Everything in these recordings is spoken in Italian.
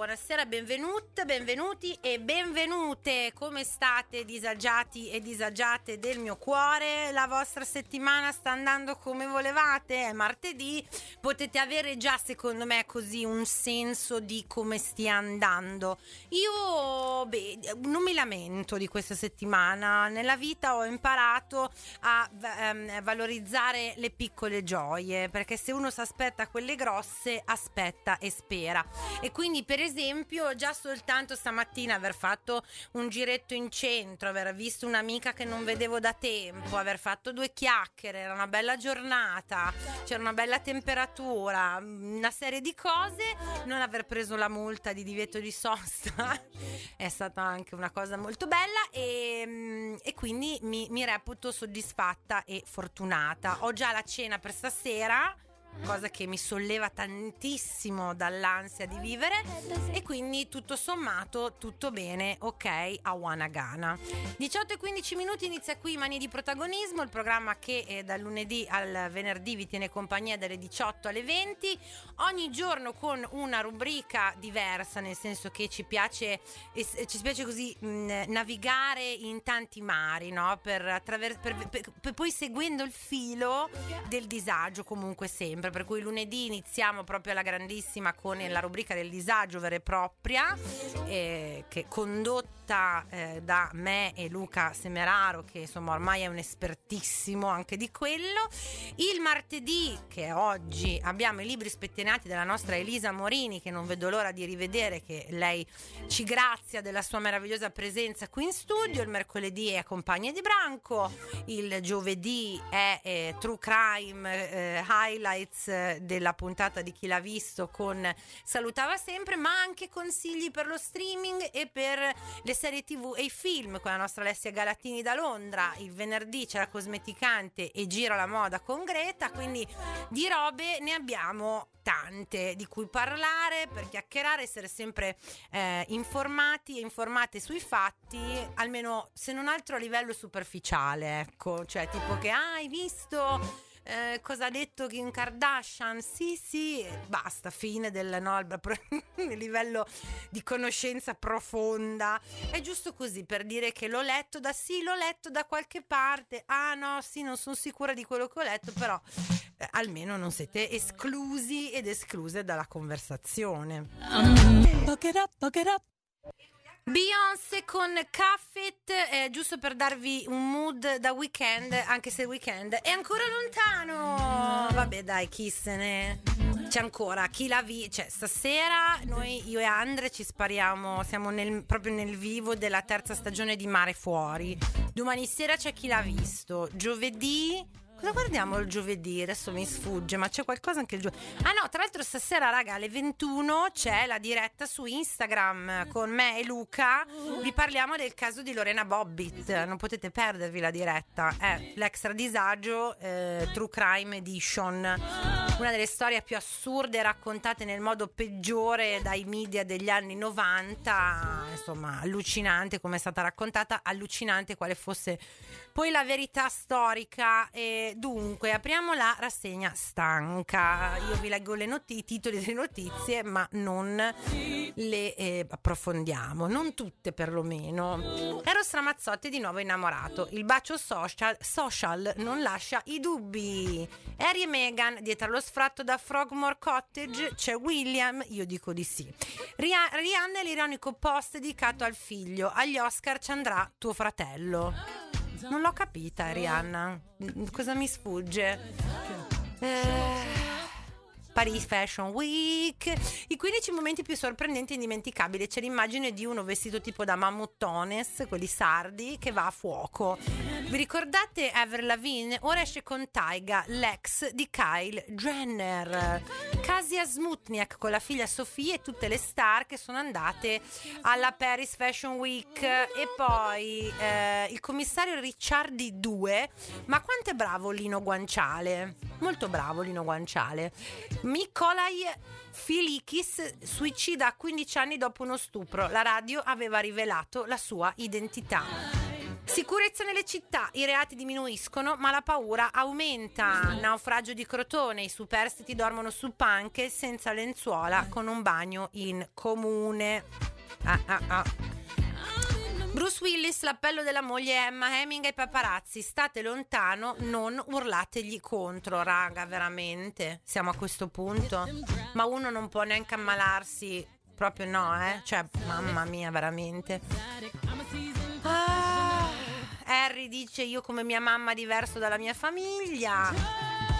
buonasera, benvenuti e benvenute. Come state, disagiati e disagiate del mio cuore? La vostra settimana sta andando come volevate? È martedì, potete avere già, secondo me, così un senso di come stia andando. Io, non mi lamento di questa settimana. Nella vita ho imparato a valorizzare le piccole gioie, perché se uno si aspetta quelle grosse, aspetta e spera. E quindi, per esempio, già soltanto stamattina aver fatto un giretto in centro, aver visto un'amica che non vedevo da tempo, aver fatto 2 chiacchiere, era una bella giornata, c'era una bella temperatura, una serie di cose, non aver preso la multa di divieto di sosta è stata anche una cosa molto bella, e quindi mi reputo soddisfatta e fortunata. Ho già la cena per stasera, cosa che mi solleva tantissimo dall'ansia di vivere, e quindi tutto sommato tutto bene, ok, a Wanagana. 18 e 15 minuti, inizia qui Manie di Protagonismo, il programma che dal lunedì al venerdì vi tiene compagnia dalle 18 alle 20, ogni giorno con una rubrica diversa, nel senso che ci piace così navigare in tanti mari, no? Per poi seguendo il filo del disagio, comunque sempre. Per cui lunedì iniziamo proprio alla grandissima con la rubrica del disagio vera e propria, che è condotta da me e Luca Semeraro, che insomma ormai è un espertissimo anche di quello. Il martedì, che è oggi, abbiamo i libri spettinati della nostra Elisa Morini, che non vedo l'ora di rivedere, che lei ci grazia della sua meravigliosa presenza qui in studio. Il mercoledì è Compagnia di Branco, il giovedì è True Crime Highlights della puntata di Chi l'ha visto con Salutava Sempre, ma anche consigli per lo streaming e per le serie TV e i film con la nostra Alessia Galatini da Londra. Il venerdì c'è la Cosmeticante e Gira la moda con Greta, quindi di robe ne abbiamo tante di cui parlare, per chiacchierare, essere sempre informati e informate sui fatti, almeno se non altro a livello superficiale, ecco, cioè tipo che hai visto cosa ha detto Kim Kardashian? Sì, basta, fine del il livello di conoscenza profonda. È giusto così, per dire che l'ho letto da qualche parte. Ah no, sì, non sono sicura di quello che ho letto, però almeno non siete esclusi ed escluse dalla conversazione. Buck it up. Beyoncé con Cuff It, giusto per darvi un mood da weekend, anche se il weekend è ancora lontano. Vabbè dai, chi se ne... C'è ancora chi la cioè stasera noi, io e Andre, ci spariamo, siamo proprio nel vivo della terza stagione di Mare Fuori. Domani sera c'è Chi l'ha visto. Giovedì... Cosa guardiamo il giovedì? Adesso mi sfugge, ma c'è qualcosa anche il giovedì. Ah no, tra l'altro stasera, raga, alle 21 c'è la diretta su Instagram con me e Luca. Vi parliamo del caso di Lorena Bobbitt. Non potete perdervi la diretta. È l'Extra Disagio True Crime Edition. Una delle storie più assurde raccontate nel modo peggiore dai media degli anni 90. Insomma, allucinante come è stata raccontata, allucinante quale fosse poi la verità storica. Dunque, apriamo la rassegna stanca. Io vi leggo i titoli delle notizie, ma non le approfondiamo, non tutte perlomeno. Eros Ramazzotti di nuovo innamorato. Il bacio social non lascia i dubbi. Harry e Meghan dietro lo sfratto da Frogmore Cottage. C'è William? Io dico di sì. Rihanna e l'ironico post dedicato al figlio. Agli Oscar ci andrà tuo fratello. Non l'ho capita, Rihanna. Cosa mi sfugge? Paris Fashion Week. I 15 momenti più sorprendenti e indimenticabili. C'è l'immagine di uno vestito tipo da mammutones, quelli sardi, che va a fuoco. Vi ricordate Avril Lavigne? Ora esce con Taiga, l'ex di Kyle Jenner. Kasia Smutniak con la figlia Sofia e tutte le star che sono andate alla Paris Fashion Week. E poi il commissario Ricciardi 2. Ma quanto è bravo Lino Guanciale? Molto bravo Lino Guanciale. Nikolai Filikis suicida a 15 anni dopo uno stupro. La radio aveva rivelato la sua identità. Sicurezza nelle città, i reati diminuiscono ma la paura aumenta. Naufragio di Crotone, i superstiti dormono su panche senza lenzuola con un bagno in comune. Bruce Willis, l'appello della moglie Emma Heming ai paparazzi: state lontano, non urlategli contro. Raga, veramente siamo a questo punto? Ma uno non può neanche ammalarsi, proprio no, cioè mamma mia, veramente. Harry dice: io come mia mamma diverso dalla mia famiglia.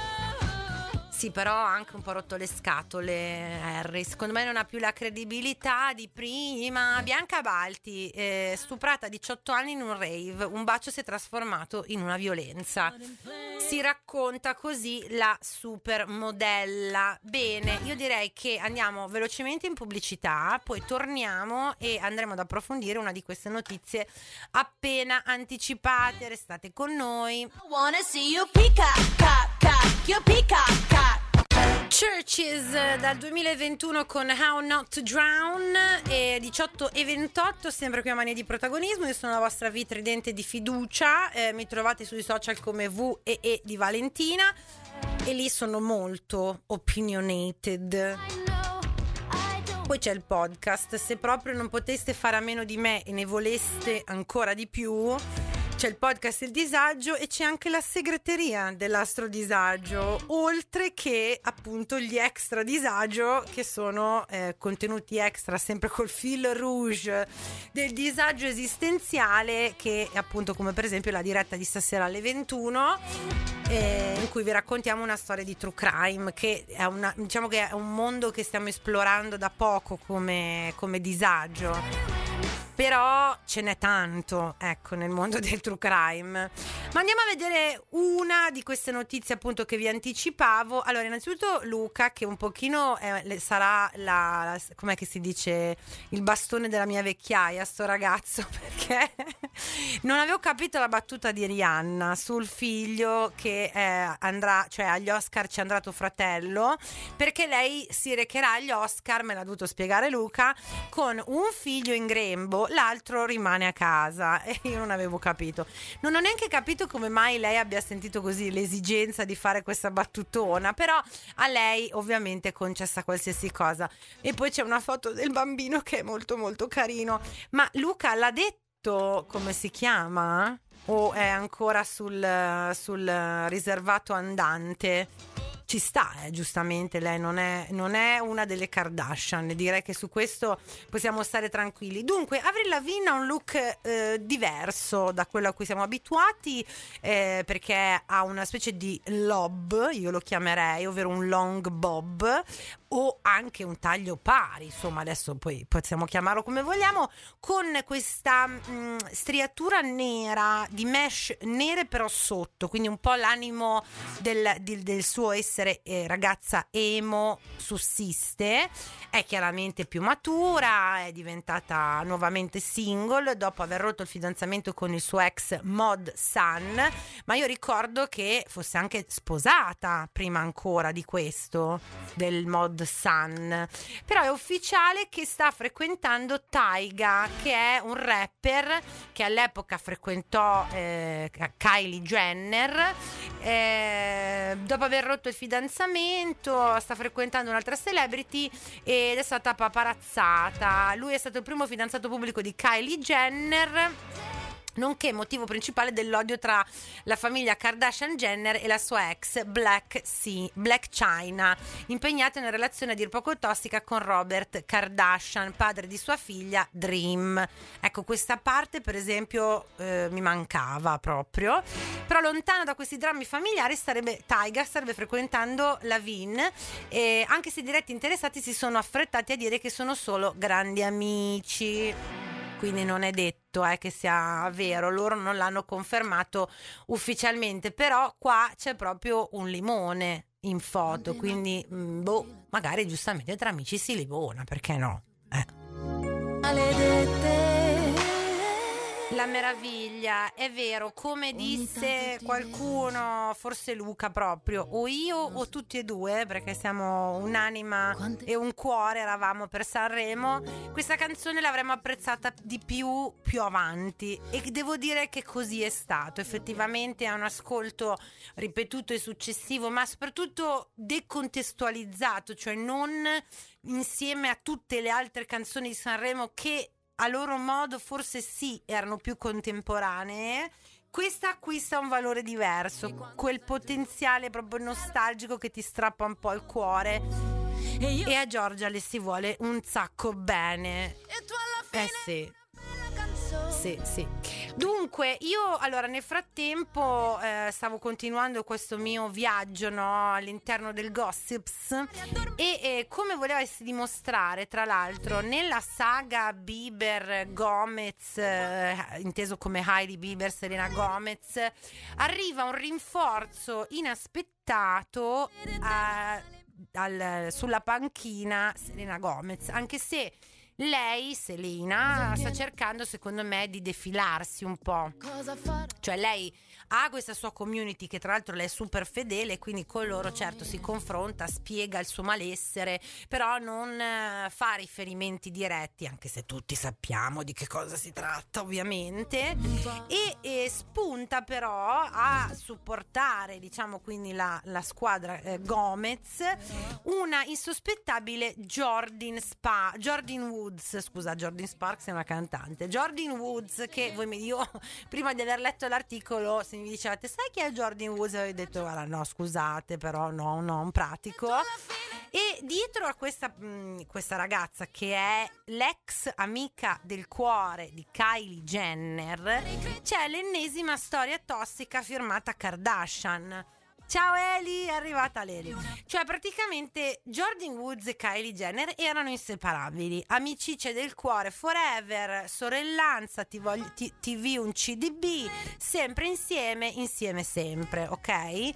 Sì, però ha anche un po' rotto le scatole Harry. Secondo me non ha più la credibilità di prima. Bianca Balti, stuprata a 18 anni in un rave. Un bacio si è trasformato in una violenza. Si racconta così la supermodella. Bene, io direi che andiamo velocemente in pubblicità, poi torniamo e andremo ad approfondire una di queste notizie appena anticipate. Restate con noi. I wanna see you peacock, cock, cock, your peacock, cock. Churches dal 2021 con How Not to Drown, e 18 e 28 sempre qui a Mania di Protagonismo. Io sono la vostra vitridente di fiducia, mi trovate sui social come VEE di Valentina e lì sono molto opinionated. Poi c'è il podcast, se proprio non poteste fare a meno di me e ne voleste ancora di più, c'è il podcast Il Disagio e c'è anche la segreteria dell'Astro Disagio, oltre che appunto gli extra disagio, che sono contenuti extra sempre col fil rouge del disagio esistenziale, che è appunto come per esempio la diretta di stasera alle 21, in cui vi raccontiamo una storia di true crime, che è diciamo che è un mondo che stiamo esplorando da poco come disagio. Però ce n'è tanto, ecco, nel mondo del true crime. Ma andiamo a vedere una di queste notizie appunto che vi anticipavo. Allora, innanzitutto Luca, che un pochino sarà com'è che si dice, il bastone della mia vecchiaia, sto ragazzo, perché non avevo capito la battuta di Rihanna sul figlio che andrà, cioè agli Oscar ci andrà tuo fratello, perché lei si recherà agli Oscar, me l'ha dovuto spiegare Luca, con un figlio in grembo, l'altro rimane a casa, e io non avevo capito. Non ho neanche capito come mai lei abbia sentito così l'esigenza di fare questa battutona, però a lei ovviamente è concessa qualsiasi cosa. E poi c'è una foto del bambino che è molto molto carino. Ma Luca l'ha detto come si chiama? O è ancora sul riservato andante? Ci sta, giustamente, lei non è una delle Kardashian, direi che su questo possiamo stare tranquilli. Dunque, Avril Lavigne ha un look diverso da quello a cui siamo abituati, perché ha una specie di lob, io lo chiamerei, ovvero un long bob, o anche un taglio pari, insomma adesso poi possiamo chiamarlo come vogliamo, con questa striatura nera, di mesh nere però sotto, quindi un po' l'animo del suo essere ragazza emo sussiste. È chiaramente più matura, è diventata nuovamente single dopo aver rotto il fidanzamento con il suo ex Mod Sun, ma io ricordo che fosse anche sposata prima ancora di questo, del Mod Sun. Però è ufficiale che sta frequentando Tyga, che è un rapper che all'epoca frequentò Kylie Jenner. Dopo aver rotto il fidanzamento sta frequentando un'altra celebrity ed è stata paparazzata. Lui è stato il primo fidanzato pubblico di Kylie Jenner, nonché motivo principale dell'odio tra la famiglia Kardashian Jenner e la sua ex Black China, impegnata in una relazione a dir poco tossica con Robert Kardashian, padre di sua figlia Dream. Ecco, questa parte per esempio mi mancava proprio. Però lontano da questi drammi familiari Tyga starebbe frequentando Lavigne, e anche se i diretti interessati si sono affrettati a dire che sono solo grandi amici. Quindi non è detto che sia vero, loro non l'hanno confermato ufficialmente, però qua c'è proprio un limone in foto, quindi magari giustamente tra amici si limona, perché no? La meraviglia, è vero, come disse qualcuno, forse Luca proprio, o io o tutti e due, perché siamo un'anima e un cuore, eravamo per Sanremo, questa canzone l'avremmo apprezzata di più avanti, e devo dire che così è stato. Effettivamente è un ascolto ripetuto e successivo, ma soprattutto decontestualizzato, cioè non insieme a tutte le altre canzoni di Sanremo che a loro modo forse sì erano più contemporanee. Questa acquista un valore diverso, quel potenziale proprio nostalgico che ti strappa un po' il cuore, e a Giorgia le si vuole un sacco bene. Sì. Dunque, io allora nel frattempo stavo continuando questo mio viaggio, no, all'interno del Gossips, e come volevasi dimostrare, tra l'altro, nella saga Bieber-Gomez, inteso come Hailey Bieber, Selena Gomez, arriva un rinforzo inaspettato sulla panchina Selena Gomez, anche se lei, Selena, sta cercando secondo me di defilarsi un po', cioè lei ha questa sua community che tra l'altro lei è super fedele, quindi con loro certo si confronta, spiega il suo malessere, però non fa riferimenti diretti, anche se tutti sappiamo di che cosa si tratta ovviamente, e spunta però a supportare, diciamo, quindi la squadra Gomez, una insospettabile Jordin Woods, scusa, Jordin Sparks è una cantante, Jordin Woods, che io prima di aver letto l'articolo, se mi dicevate sai chi è Jordin Woods, avevo detto guarda no scusate, però no, non pratico. E dietro a questa ragazza, che è l'ex amica del cuore di Kylie Jenner, c'è l'ennesima storia tossica firmata Kardashian. Ciao Eli, è arrivata l'Eli. Cioè praticamente Jordin Woods e Kylie Jenner erano inseparabili, amicizie del cuore forever, sorellanza, TV un CDB, sempre insieme sempre, ok?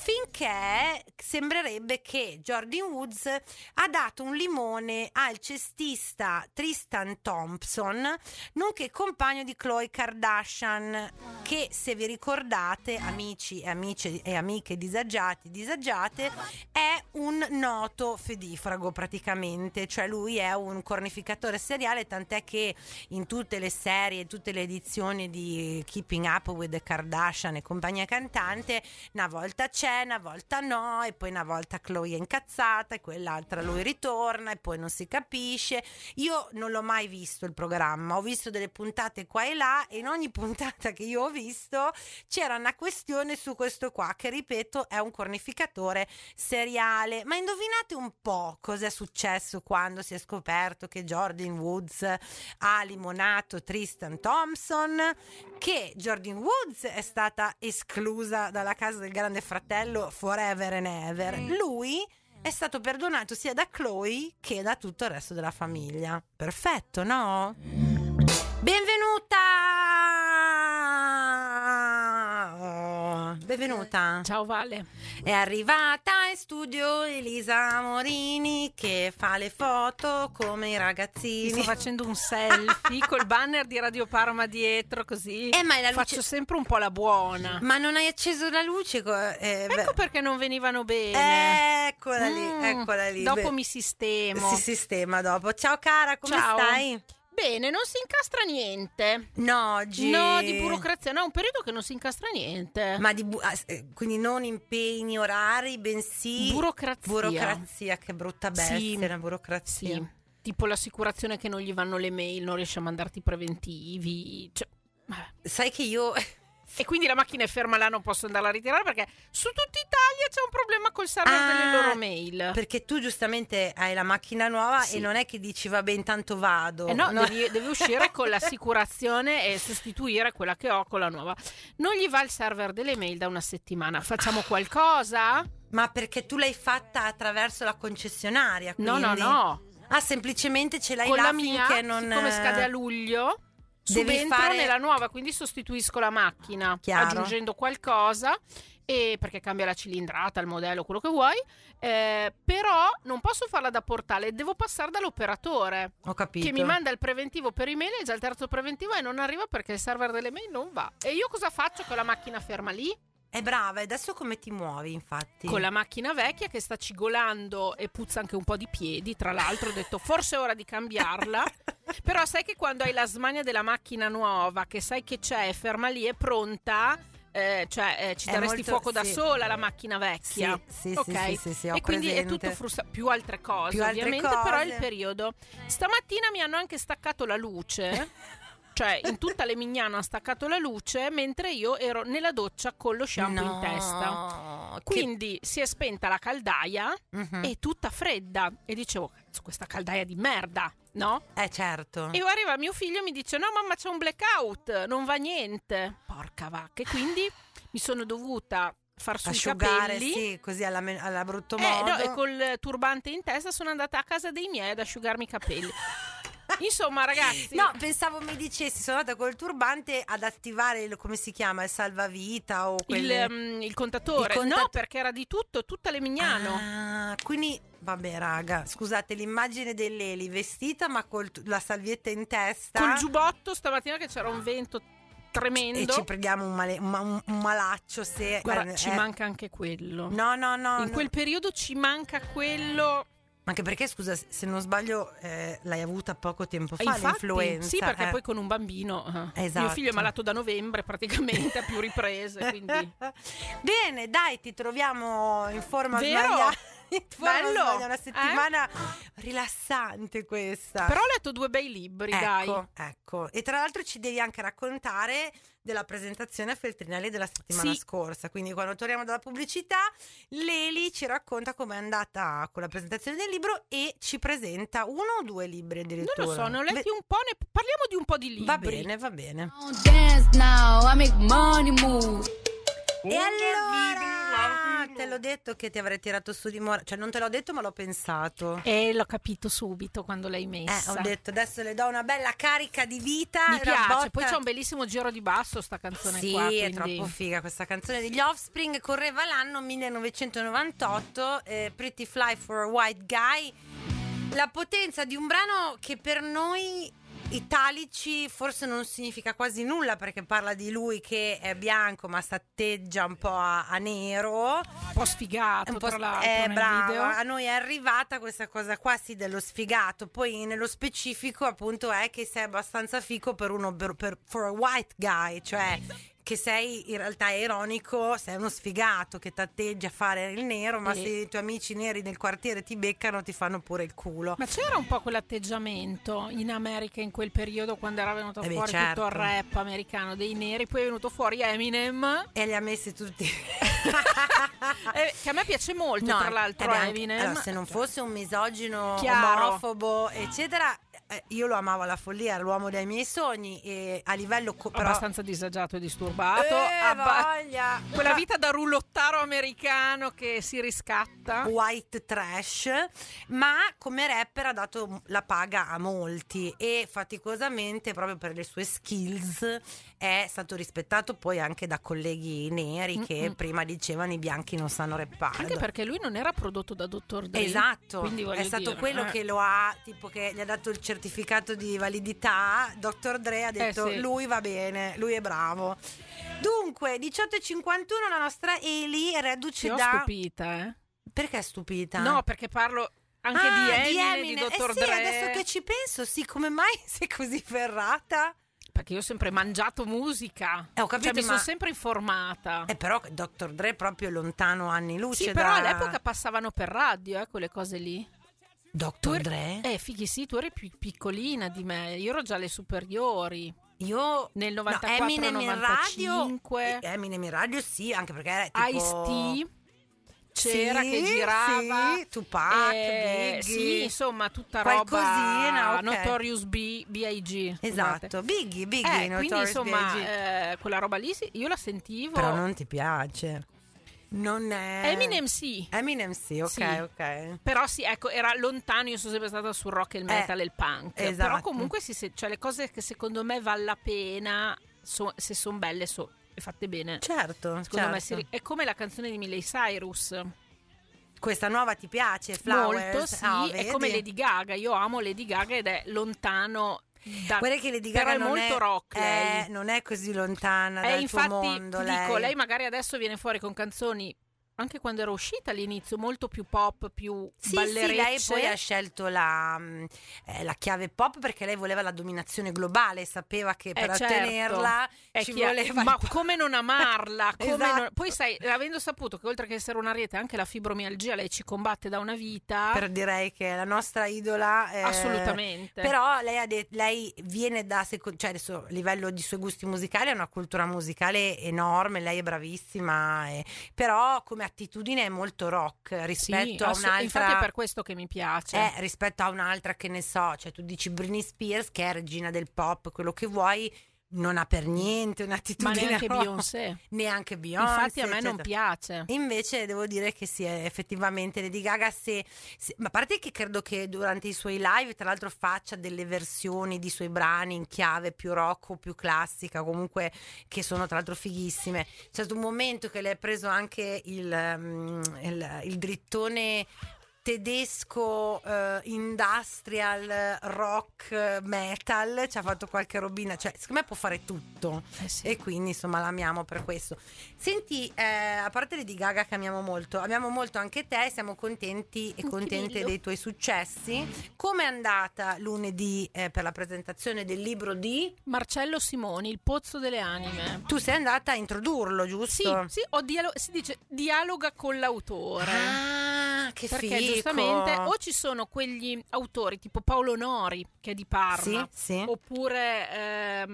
Finché sembrerebbe che Jordin Woods ha dato un limone al cestista Tristan Thompson, nonché compagno di Khloe Kardashian, che se vi ricordate, amici e amiche disagiate, è un noto fedifrago praticamente, cioè lui è un cornificatore seriale, tant'è che in tutte le serie, tutte le edizioni di Keeping Up with the Kardashian e compagnia cantante, una volta c'è, una volta no, e poi una volta Khloe è incazzata e quell'altra lui ritorna e poi non si capisce. Io non l'ho mai visto il programma, ho visto delle puntate qua e là, e in ogni puntata che io ho visto c'era una questione su questo qua, che ripeto è un cornificatore seriale. Ma indovinate un po' cos'è successo quando si è scoperto che Jordin Woods ha limonato Tristan Thompson? Che Jordin Woods è stata esclusa dalla casa del Grande Fratello forever and ever. Lui è stato perdonato sia da Khloe che da tutto il resto della famiglia. Perfetto, no? Benvenuta. Ciao Vale. È arrivata in studio Elisa Morini, che fa le foto come i ragazzini. Sto facendo un selfie col banner di Radio Parma dietro, così ma la luce... faccio sempre un po' la buona. Ma non hai acceso la luce? Ecco perché non venivano bene. Eccola lì. Dopo mi sistemo. Si sistema dopo. Ciao cara, come stai? Bene, non si incastra niente. No, oggi. No, di burocrazia. No, è un periodo che non si incastra niente. Ma quindi non impegni orari, bensì burocrazia, che brutta bestia, sì, la burocrazia. Sì. Tipo l'assicurazione che non gli vanno le mail, non riesce a mandarti i preventivi. Cioè, sai che io... E quindi la macchina è ferma là, non posso andarla a ritirare perché su tutta Italia c'è un problema col server delle loro mail. Perché tu giustamente hai la macchina nuova, sì, e non è che dici vabbè intanto vado. No. Devi uscire con l'assicurazione e sostituire quella che ho con la nuova. Non gli va il server delle mail da una settimana. Facciamo qualcosa? Ma perché tu l'hai fatta attraverso la concessionaria? Quindi... No. Semplicemente ce l'hai con là la mia, finché non... Siccome scade a luglio... Subentro nella nuova, quindi sostituisco la macchina. Chiaro. Aggiungendo qualcosa e perché cambia la cilindrata, il modello, quello che vuoi, però non posso farla da portale, devo passare dall'operatore. Ho capito. Che mi manda il preventivo per email, è già il terzo preventivo e non arriva perché il server delle mail non va. E io cosa faccio con la macchina ferma lì? È brava, e adesso come ti muovi, infatti? Con la macchina vecchia che sta cigolando e puzza anche un po' di piedi, tra l'altro ho detto forse è ora di cambiarla. Però sai che quando hai la smania della macchina nuova, che sai che c'è, è ferma lì, è pronta, ci daresti molto, fuoco da sì. sola la macchina vecchia. Sì, ok? sì, ho e quindi è presente. tutto più altre cose, Più altre ovviamente, cose. però è il periodo. Stamattina mi hanno anche staccato la luce. Cioè, in tutta Lemignano hanno staccato la luce mentre io ero nella doccia con lo shampoo in testa. Quindi si è spenta la caldaia e tutta fredda. E dicevo, cazzo, questa caldaia di merda, no? Certo. E arriva mio figlio e mi dice, no mamma, c'è un blackout, non va niente. Porca vacca. E quindi mi sono dovuta far su asciugare, i capelli. sì, così alla brutto modo. No, e col turbante in testa sono andata a casa dei miei ad asciugarmi i capelli. Insomma, ragazzi, No, pensavo mi dicessi, sono andata col turbante ad attivare come si chiama, il salvavita o il contatore. No, perché era di tutta Lemignano. Quindi, vabbè raga, scusate, l'immagine dell'Eli vestita ma con la salvietta in testa. Col giubbotto stamattina che c'era un vento tremendo. E ci prendiamo un malaccio se... Guarda, ci manca anche quello. No. In quel periodo ci manca quello... Anche perché, scusa, se non sbaglio, l'hai avuta poco tempo fa, infatti, l'influenza. sì, perché poi con un bambino. Esatto. Mio figlio è malato da novembre praticamente, a più riprese. Quindi. Bene, dai, ti troviamo in forma Vero? sbagliata. Bello. Una settimana rilassante questa. Però ho letto 2 bei libri, dai. Ecco. E tra l'altro ci devi anche raccontare della presentazione a Feltrinelli della settimana scorsa. Quindi quando torniamo dalla pubblicità, Leli ci racconta com'è andata con la presentazione del libro e ci presenta 1 o 2 libri addirittura. Non lo so, ne ho letti un po', parliamo di un po' di libri. Va bene. Dance now, I make money move. E allora, te l'ho detto che ti avrei tirato su di morale. Cioè non te l'ho detto ma l'ho pensato. E l'ho capito subito quando l'hai messa. Ho detto adesso le do una bella carica di vita. Mi piace, poi c'è un bellissimo giro di basso sta canzone qua. Sì, quindi... è troppo figa questa canzone degli Offspring. Correva l'anno 1998, Pretty Fly for a White Guy. La potenza di un brano che per noi italici forse non significa quasi nulla, perché parla di lui che è bianco ma s'atteggia un po' a nero, un po' sfigato, tra l'altro nel bravo. video. A noi è arrivata questa cosa qua, sì, dello sfigato. Poi nello specifico appunto è che sei abbastanza fico per uno for a white guy, cioè che sei in realtà ironico, sei uno sfigato che t'atteggia a fare il nero, ma se i tuoi amici neri del quartiere ti beccano ti fanno pure il culo. Ma c'era un po' quell'atteggiamento in America in quel periodo, quando era venuto fuori tutto il rap americano dei neri, poi è venuto fuori Eminem e li ha messi tutti che a me piace molto, tra l'altro Eminem. Allora, se non fosse un misogino, omofobo eccetera, io lo amavo alla follia, era l'uomo dei miei sogni, e a livello però abbastanza disagiato e disturbato, voglia. Quella vita da rullottaro americano che si riscatta, white trash, ma come rapper ha dato la paga a molti e faticosamente, proprio per le sue skills, è stato rispettato poi anche da colleghi neri che prima dicevano i bianchi non sanno rappare, anche perché lui non era prodotto da Dr. Dre. Esatto, quindi è stato quello che lo ha, tipo che gli ha dato il certificato di validità. Dr. Dre ha detto lui va bene, lui è bravo. Dunque 18:51 la nostra Eli reduce da... Ti ho stupita, Perché è stupita? No, perché parlo anche di Eminem, di Dr. Dre. Adesso che ci penso, come mai sei così ferrata? Perché io ho sempre mangiato musica, ho capito, mi sono sempre informata. Però Dr. Dre è proprio lontano anni luce. Sì, però all'epoca passavano per radio quelle cose lì. Dr. Dre? Fighi, sì, tu eri più piccolina di me, io ero già alle superiori. Io nel 94-95 Eminem in radio sì, anche perché era tipo Ice-T c'era, che girava, Tupac, Biggie, sì, insomma tutta qualcosina, roba, Notorious B.I.G. Esatto, Biggie quindi insomma quella roba lì io la sentivo. Però non ti piace? Non è Eminem sì, ok. Però sì, ecco, era lontano, io sono sempre stata sul rock e il metal e il punk. Esatto. Però comunque cioè le cose che secondo me vale la pena se sono belle e fatte bene. Certo, Secondo me certo. è come la canzone di Miley Cyrus. Questa nuova ti piace, Flowers? Molto, sì, è come Lady Gaga. Io amo Lady Gaga ed è lontano da... Guarda che Lady Gaga però è molto rock lei. Non è così lontana dal infatti, tuo mondo, ti dico, lei magari adesso viene fuori con canzoni, anche quando era uscita all'inizio, molto più pop, più ballerecce. Sì, lei poi ha scelto la chiave pop perché lei voleva la dominazione globale, sapeva che per ottenerla ci voleva... Ma come non amarla? Esatto. Poi sai, avendo saputo che oltre che essere un ariete anche la fibromialgia lei ci combatte da una vita... direi che è la nostra idola. Assolutamente. Però lei viene da... cioè adesso a livello di suoi gusti musicali ha una cultura musicale enorme, lei è bravissima, però come attitudine è molto rock rispetto a un'altra. Infatti è per questo che mi piace. Rispetto a un'altra che ne so, cioè tu dici Britney Spears che è regina del pop, quello che vuoi, non ha per niente un'attitudine. Ma neanche Beyoncé. Infatti a me non piace. Invece devo dire che sì, effettivamente Lady Gaga ma a parte che credo che durante i suoi live tra l'altro faccia delle versioni di suoi brani in chiave più rock o più classica, comunque, che sono tra l'altro fighissime. C'è stato un momento che le ha preso anche il drittone tedesco industrial rock metal, ci ha fatto qualche robina, cioè secondo me può fare tutto, sì. E quindi insomma l'amiamo per questo. Senti, a parte Lady Gaga che amiamo molto anche te, siamo contenti e contente dei tuoi successi. Come è andata lunedì per la presentazione del libro di Marcello Simoni, Il pozzo delle anime? Tu sei andata a introdurlo, giusto? Sì, si dice dialoga con l'autore. Che perché figo. Giustamente o ci sono quegli autori tipo Paolo Nori che è di Parma, sì. Oppure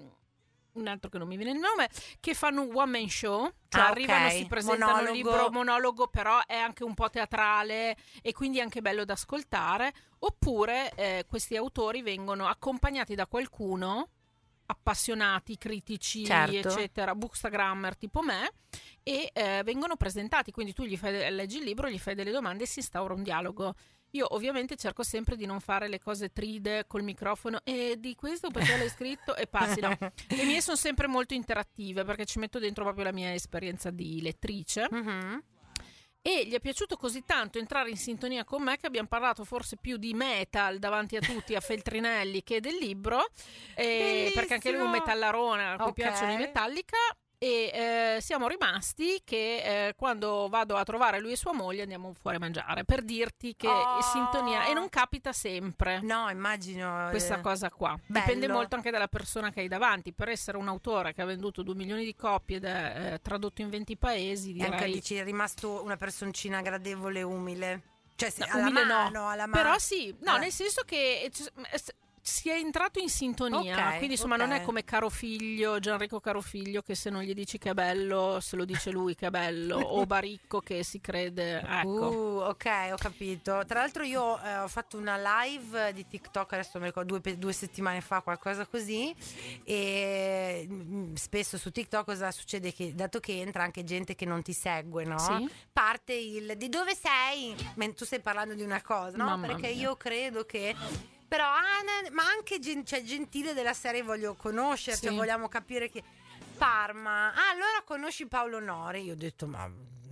un altro che non mi viene il nome, che fanno un one man show, cioè arrivano, si presentano un libro monologo, però è anche un po' teatrale e quindi è anche bello da ascoltare. Oppure questi autori vengono accompagnati da qualcuno, appassionati, critici, eccetera, bookstagrammer tipo me, e vengono presentati, quindi tu leggi il libro, gli fai delle domande e si instaura un dialogo. Io ovviamente cerco sempre di non fare le cose tride col microfono e di questo perché l'hai scritto e passi, no. Le mie sono sempre molto interattive perché ci metto dentro proprio la mia esperienza di lettrice. Mm-hmm. E gli è piaciuto così tanto entrare in sintonia con me che abbiamo parlato forse più di metal davanti a tutti, a Feltrinelli, che del libro, perché anche lui è un metallarone a cui piacciono i Metallica. E siamo rimasti che quando vado a trovare lui e sua moglie andiamo fuori a mangiare, per dirti che è sintonia, e non capita sempre. No, immagino questa cosa qua. Bello. Dipende molto anche dalla persona che hai davanti. Per essere un autore che ha venduto 2 milioni di copie ed è tradotto in 20 paesi, direi. E anche dici, è rimasto una personcina gradevole, umile. Cioè alla mano. Però sì, nel senso che si è entrato in sintonia, quindi insomma non è come Carofiglio, Gianrico Carofiglio, che se non gli dici che è bello se lo dice lui che è bello, o Baricco che si crede, ecco. Ok, ho capito. Tra l'altro io ho fatto una live di TikTok, adesso mi ricordo 2 settimane fa, qualcosa così, e spesso su TikTok cosa succede? Che dato che entra anche gente che non ti segue, no? Sì. Parte il di dove sei? Tu stai parlando di una cosa, no? Mamma perché mia. Io credo che però ma anche Gentile della serie voglio conoscerci, sì. Vogliamo capire che Parma. Allora conosci Paolo Nori? Io ho detto ma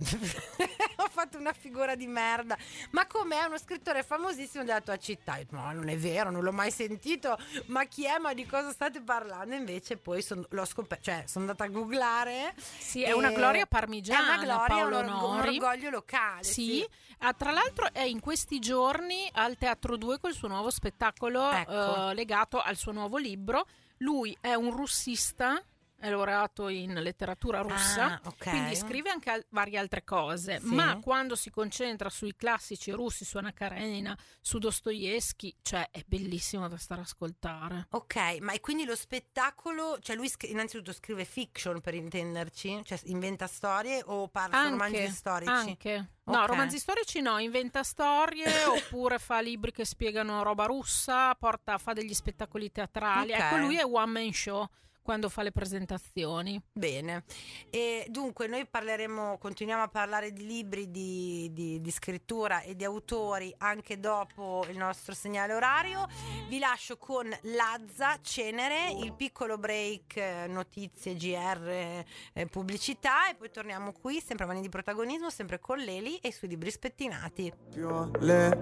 ho fatto una figura di merda. Ma com'è uno scrittore famosissimo della tua città? Io, no, non è vero, non l'ho mai sentito. Ma chi è? Ma di cosa state parlando? Invece poi l'ho scoperto, cioè sono andata a googlare. Sì, è una gloria parmigiana. È una gloria, Paolo un Nori. orgoglio locale. Sì. Tra l'altro è in questi giorni al Teatro 2 col suo nuovo spettacolo, legato al suo nuovo libro. Lui è un russista, è laureato in letteratura russa, quindi scrive anche varie altre cose, ma quando si concentra sui classici russi, su Anna Karenina, su Dostoevskij, cioè è bellissimo da stare a ascoltare. Ok, ma e quindi lo spettacolo, cioè lui innanzitutto scrive fiction, per intenderci, cioè inventa storie o parla romanzi storici? Anche. No, romanzi storici no, inventa storie oppure fa libri che spiegano roba russa, fa degli spettacoli teatrali. Ecco, lui è one man show. quando fa le presentazioni. Bene, e dunque noi continuiamo a parlare di libri, di scrittura e di autori anche dopo il nostro segnale orario. Vi lascio con Lazza, Cenere, il piccolo break, notizie, GR, pubblicità, e poi torniamo qui, sempre a Mani di Protagonismo, sempre con Leli e sui libri spettinati. Più le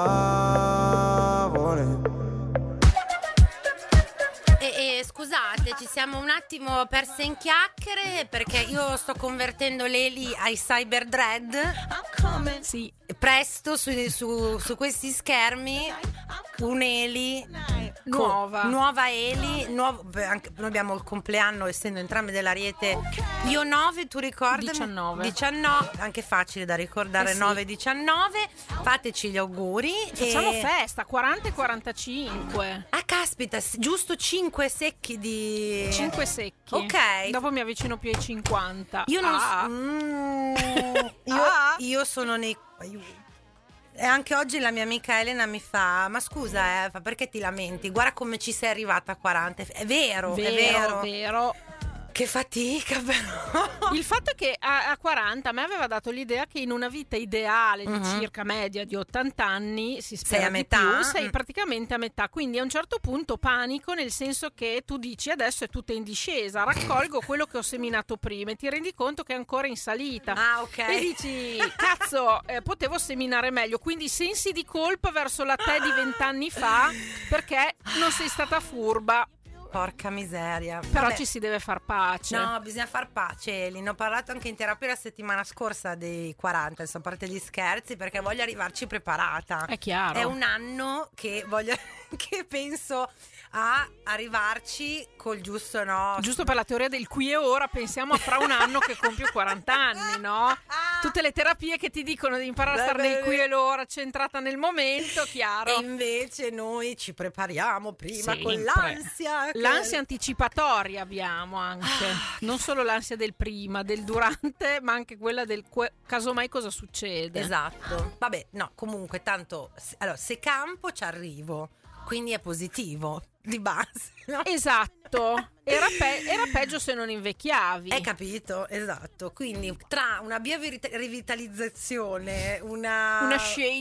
favole. E scusate, ci siamo un attimo perse in chiacchiere perché io sto convertendo Leli ai Cyber Dread. Sì. Presto su questi schermi un'Eli nuova Eli, anche noi abbiamo il compleanno, essendo entrambe dell'Ariete. Io 9, tu ricordi? 19, anche facile da ricordare. sì. 9 19, fateci gli auguri. Facciamo festa 40 e 45. Ah, caspita, giusto 5 secchi di 5 secchi. Ok. Dopo mi avvicino più ai 50. Io non io sono nei. E anche oggi la mia amica Elena mi fa: ma scusa, perché ti lamenti? Guarda come ci sei arrivata a 40. È vero. Che fatica, però. Il fatto è che a 40 a me aveva dato l'idea che in una vita ideale di circa media di 80 anni, si spera sei a di metà? più, sei praticamente a metà. Quindi a un certo punto panico, nel senso che tu dici adesso è tutta in discesa, raccolgo quello che ho seminato prima e ti rendi conto che è ancora in salita. Ah, ok. E dici cazzo, potevo seminare meglio. Quindi sensi di colpa verso la te di 20 anni fa perché non sei stata furba. Porca miseria. Però Vabbè. ci si deve far pace. No, bisogna far pace, Eli. Ne ho parlato anche in terapia la settimana scorsa dei 40, adesso a parte gli scherzi, perché voglio arrivarci preparata. È chiaro. È un anno che che penso a arrivarci col giusto, no? Giusto per la teoria del qui e ora, pensiamo a fra un anno che compio 40 anni, no? Tutte le terapie che ti dicono di imparare a stare nel qui e l'ora, centrata nel momento, chiaro. E invece noi ci prepariamo prima Sempre. con l'ansia. L'ansia anticipatoria abbiamo anche, non solo l'ansia del prima, del durante, ma anche quella del casomai cosa succede. Esatto. Vabbè, no, comunque tanto allora, se campo ci arrivo, quindi è positivo di base, no? Esatto. Era peggio se non invecchiavi. Hai capito? Esatto. Quindi tra una biorivitalizzazione, una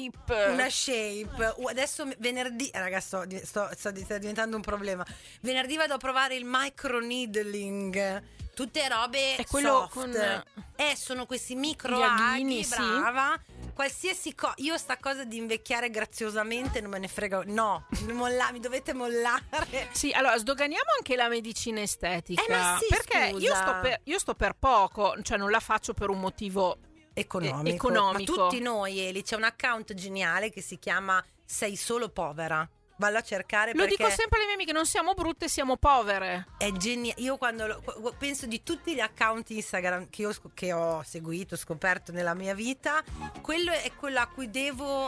shape. Adesso venerdì, ragazzi, sto diventando un problema. Venerdì vado a provare il microneedling. Tutte robe è quello soft. Sono questi micro gli aghini, aghi, sì. brava. Qualsiasi cosa, io sta cosa di invecchiare graziosamente non me ne frega. No, mi dovete mollare. Sì, allora sdoganiamo anche la medicina estetica. Ma sì, perché scusa. io sto per poco, cioè non la faccio per un motivo economico. Ma tutti noi, Eli, c'è un account geniale che si chiama Sei solo povera. Vallo a cercare. Lo perché dico sempre alle mie amiche, non siamo brutte, siamo povere. È geniale. Io quando penso di tutti gli account Instagram che ho seguito, scoperto nella mia vita, quello è quello a cui devo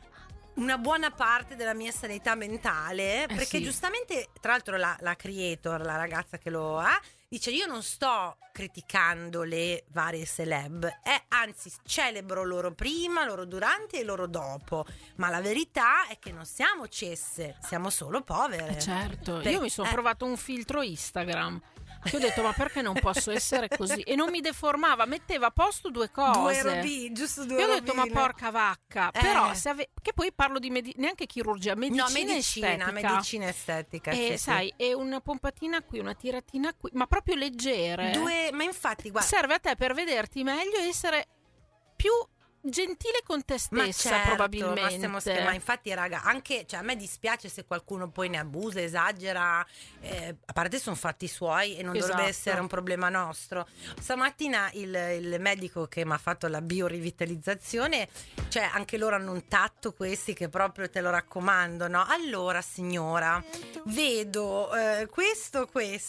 una buona parte della mia sanità mentale, perché sì. Giustamente, tra l'altro la creator, la ragazza che lo ha, dice: io non sto criticando le varie celeb, anzi celebro loro prima, loro durante e loro dopo, ma la verità è che non siamo cesse, siamo solo povere. Certo, io mi sono provato un filtro Instagram che ho detto: ma perché non posso essere così? E non mi deformava, metteva a posto due cose. Giusto due io ho robine. detto: ma porca vacca. Però che poi parlo di neanche chirurgia, medicina estetica. E sai, è una pompatina qui, una tiratina qui, ma proprio leggere. Ma infatti, guarda, serve a te per vederti meglio e essere più gentile con te stessa, certo, probabilmente. Ma infatti, raga, anche a me dispiace se qualcuno poi ne abusa, esagera. A parte sono fatti suoi e non dovrebbe essere un problema nostro. Stamattina il medico che mi ha fatto la biorivitalizzazione, cioè anche loro hanno un tatto, questi, che proprio te lo raccomando, no? Allora, signora, vedo questo,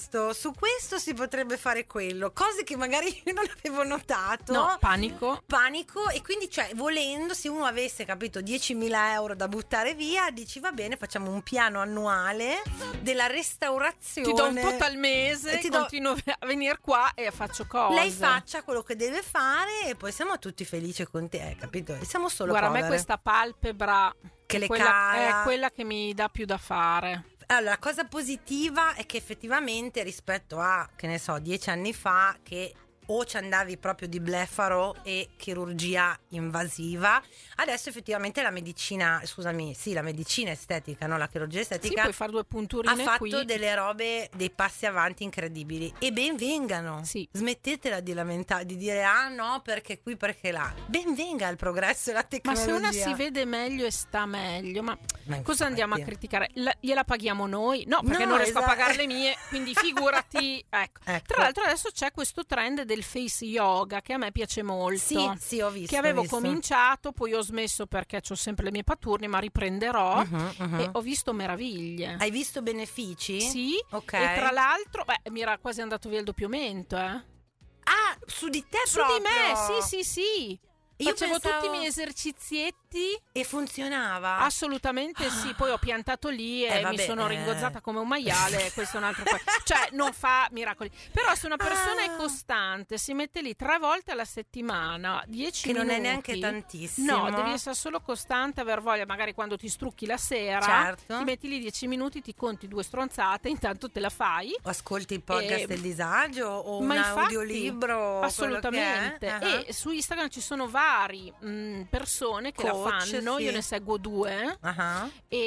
su questo si potrebbe fare quello, cose che magari io non avevo notato. No, panico. E quindi, cioè, volendo, se uno avesse, capito, 10.000 euro da buttare via, dici: va bene, facciamo un piano annuale della restaurazione. Ti do un tot al mese, continuo a venire qua e faccio cose. Lei faccia quello che deve fare e poi siamo tutti felici con te, capito? E siamo solo povere. A me questa palpebra che è quella che mi dà più da fare. Allora, la cosa positiva è che effettivamente rispetto a, che ne so, 10 anni fa, che o ci andavi proprio di blefaro e chirurgia invasiva, adesso effettivamente la medicina estetica, no, la chirurgia estetica, sì, puoi fare 2 punturine ha fatto qui. delle robe, dei passi avanti incredibili, e ben vengano. Sì. Smettetela di lamentare, di dire no perché qui, perché là. Ben venga il progresso e la Ma tecnologia. se una si vede meglio e sta meglio, ma cosa andiamo a criticare? Gliela paghiamo noi? No, perché No, non riesco a esatto. pagare le mie, quindi figurati. Ecco. Tra l'altro adesso c'è questo trend del face yoga che a me piace molto. Sì, ho visto. Che avevo ho visto. cominciato, poi ho smesso perché ho sempre le mie paturni, ma riprenderò. Uh-huh. E ho visto meraviglie. Hai visto benefici? Sì. Ok. E tra l'altro, mi era quasi andato via il doppiamento, Ah, su di te Su proprio? di me, sì. Io Facevo pensavo- tutti i miei esercizietti. E funzionava? Assolutamente sì, poi ho piantato lì e mi vabbè, sono ringozzata come un maiale, questo è un altro cioè non fa miracoli, però se una persona è costante, si mette lì 3 volte alla settimana, 10 che minuti, non è neanche tantissimo. no, devi essere solo costante, aver voglia, magari quando ti strucchi la sera, Certo. ti metti lì 10 minuti, ti conti 2 stronzate, intanto te la fai. O ascolti il podcast del disagio o un Ma infatti, audiolibro, assolutamente, quello che è. e su Instagram ci sono vari persone che Coach, la fanno, sì. io ne seguo 2 Ah.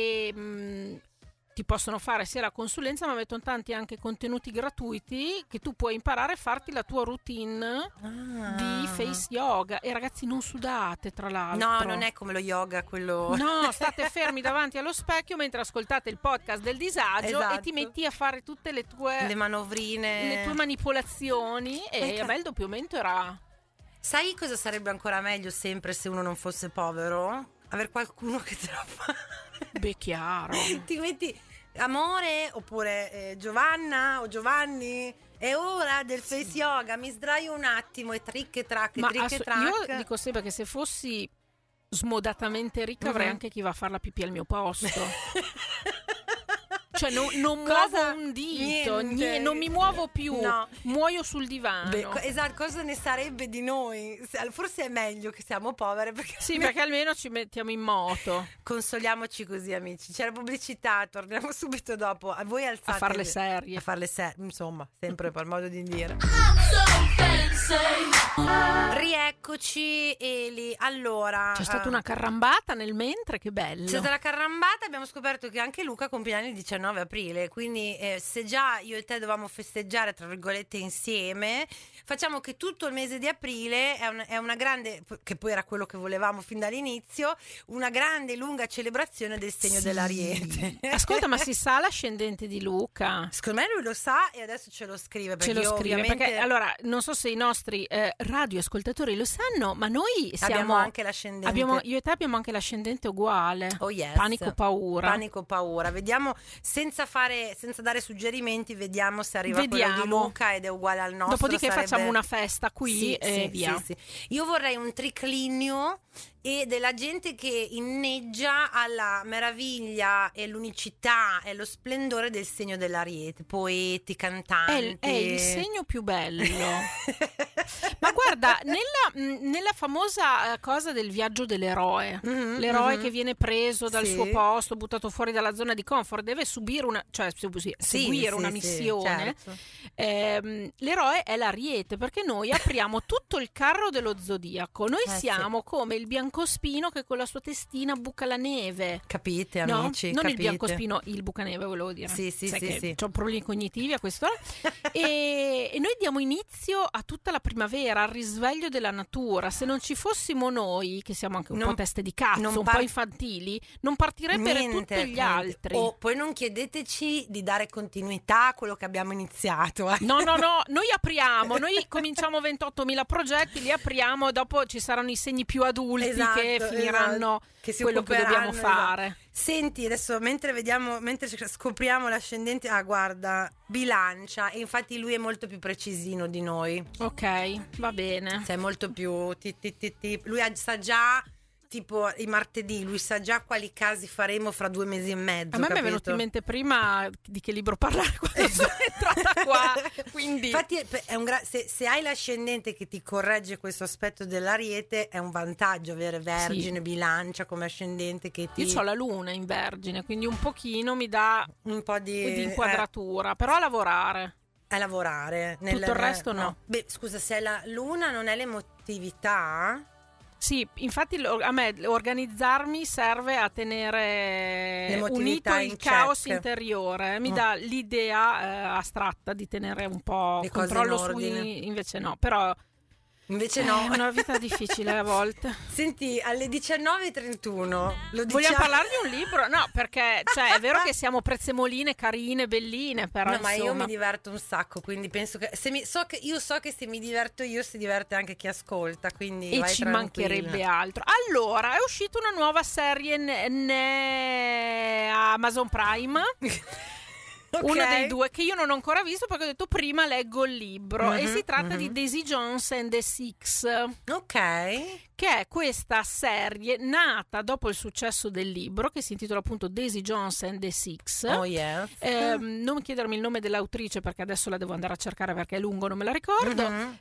e ti possono fare sia la consulenza, ma mettono tanti anche contenuti gratuiti che tu puoi imparare a farti la tua routine di face yoga. E ragazzi, non sudate, tra l'altro. No, non è come lo yoga quello. No, state fermi davanti allo specchio mentre ascoltate il podcast del disagio, Esatto. e ti metti a fare tutte le tue le manovrine, le tue manipolazioni, e a me il doppiamento era... Sai cosa sarebbe ancora meglio sempre se uno non fosse povero? Aver qualcuno che te lo fa. Beh, chiaro. Ti metti amore, oppure Giovanna o Giovanni, è ora del face yoga, mi sdraio un attimo e trick e track, Ma trick e track. io dico sempre che se fossi smodatamente ricca avrei anche chi va a fare la pipì al mio posto. Cioè non Cosa? muovo un dito, Niente. non mi muovo più, No. muoio sul divano. Esatto, cosa ne sarebbe di noi? Forse è meglio che siamo povere, perché Sì, perché almeno ci mettiamo in moto consoliamoci così, amici. C'è la pubblicità, torniamo subito dopo. A voi alzate a fare le serie. A fare le serie, insomma, sempre per modo di dire. Rieccoci, Eli. Allora, C'è stata una carrambata nel mentre, che bello. c'è stata la carrambata, abbiamo scoperto che anche Luca compie l'anno il 19 aprile, quindi se già io e te dovevamo festeggiare tra virgolette insieme, facciamo che tutto il mese di aprile è una grande, che poi era quello che volevamo fin dall'inizio, una grande lunga celebrazione del segno dell'Ariete. Ascolta, ma si sa l'ascendente di Luca? Secondo me lui lo sa e adesso ce lo scrive, perché Ce lo io scrive, ovviamente perché allora non so se i nostri radioascoltatori lo sanno, ma noi abbiamo anche l'ascendente. io e te abbiamo anche l'ascendente uguale. Oh yes. Panico paura. Vediamo, senza dare suggerimenti, vediamo se arriva quello di Luca ed è uguale al nostro. Dopodiché facciamo una festa qui, sì, e sì, via. sì. Io vorrei un triclinio e della gente che inneggia alla meraviglia e l'unicità e lo splendore del segno dell'Ariete, poeti, cantanti. È il segno più bello. Ma guarda, nella famosa cosa del viaggio dell'eroe, l'eroe che viene preso dal suo posto, buttato fuori dalla zona di comfort, deve subire seguire una missione. Certo. L'eroe è l'Ariete, perché noi apriamo tutto il carro dello zodiaco. Noi siamo come il biancospino che con la sua testina buca la neve. Capite, No? amici? Non capite? il biancospino, il bucaneve, volevo dire. Sì. Ho problemi cognitivi a quest'ora. e noi diamo inizio a tutta la primavera, al risveglio della natura. Se non ci fossimo noi, che siamo anche un po' teste di cazzo, un po' infantili, non partirebbero tutti gli altri. Poi non chiedeteci di dare continuità a quello che abbiamo iniziato. No, noi apriamo, noi cominciamo 28.000 progetti, li apriamo, dopo ci saranno i segni più adulti che finiranno che si quello che dobbiamo fare. Senti, adesso mentre scopriamo l'ascendente, guarda, Bilancia, e infatti lui è molto più precisino di noi. Ok, va bene. Cioè molto più lui sa già tipo i martedì, lui sa già quali casi faremo fra 2 mesi e mezzo. A me mi è capito? venuto in mente prima di che libro parlare quando sono entrata qua. Quindi Infatti se hai l'ascendente che ti corregge questo aspetto dell'Ariete è un vantaggio avere Vergine, Bilancia come ascendente che ti... io ho la luna in Vergine, quindi un pochino mi dà un po' di inquadratura, però a lavorare. a lavorare. Tutto il resto no. Beh, scusa, se è la luna non è l'emotività? Sì, infatti a me organizzarmi serve a tenere unito il in caos check. interiore, mi dà l'idea astratta di tenere un po' Le cose controllo in ordine. invece no, però Invece no. è una vita difficile a volte. Senti, alle 19:31 lo diciamo. Vogliamo parlare di un libro? No, perché cioè, è vero che siamo prezzemoline, carine, belline, però No, ma io insomma. mi diverto un sacco, quindi penso che so che se mi diverto io si diverte anche chi ascolta, quindi E vai ci tranquilla. mancherebbe altro. Allora, è uscita una nuova serie Amazon Prime. Ok. Uno dei due che io non ho ancora visto perché ho detto prima leggo il libro e Mhm, si tratta di Daisy Jones and the Six, Ok. che è questa serie nata dopo il successo del libro che si intitola appunto Daisy Jones and the Six. Oh yes. Non chiedermi il nome dell'autrice perché adesso la devo andare a cercare perché è lungo, non me la ricordo. Mhm.